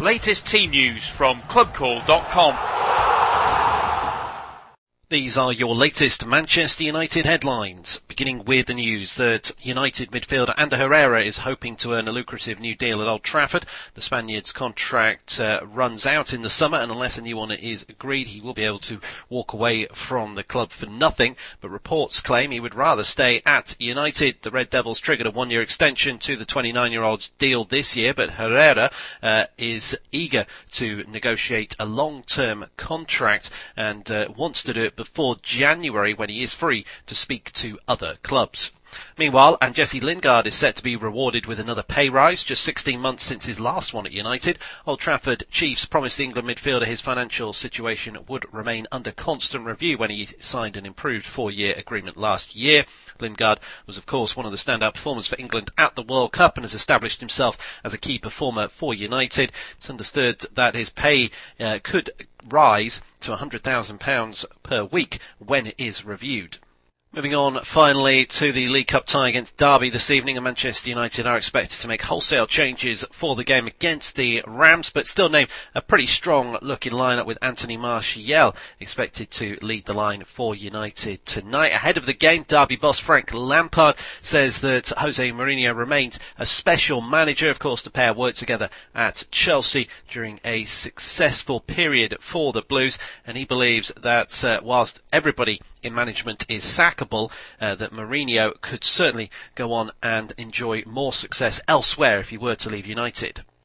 Latest team news from clubcall.com. These are your latest Manchester United headlines, beginning with the news that United midfielder Ander Herrera is hoping to earn a lucrative new deal at Old Trafford. The Spaniard's contract runs out in the summer, and unless a new one is agreed, he will be able to walk away from the club for nothing. But reports claim he would rather stay at United. The Red Devils triggered a one-year extension to the 29-year-old's deal this year, but Herrera is eager to negotiate a long-term contract and wants to do it before January, when he is free to speak to other clubs. Meanwhile, Jesse Lingard is set to be rewarded with another pay rise, just 16 months since his last one at United. Old Trafford chiefs promised the England midfielder his financial situation would remain under constant review when he signed an improved 4-year agreement last year. Lingard was, of course, one of the standout performers for England at the World Cup and has established himself as a key performer for United. It's understood that his pay could rise to £100,000 per week when it is reviewed. Moving on finally to the League Cup tie against Derby this evening, and Manchester United are expected to make wholesale changes for the game against the Rams, but still name a pretty strong looking lineup with Anthony Martial expected to lead the line for United tonight. Ahead of the game, Derby boss Frank Lampard says that Jose Mourinho remains a special manager. Of course, the pair worked together at Chelsea during a successful period for the Blues, and he believes that whilst everybody in management is sackable, that Mourinho could certainly go on and enjoy more success elsewhere if he were to leave United.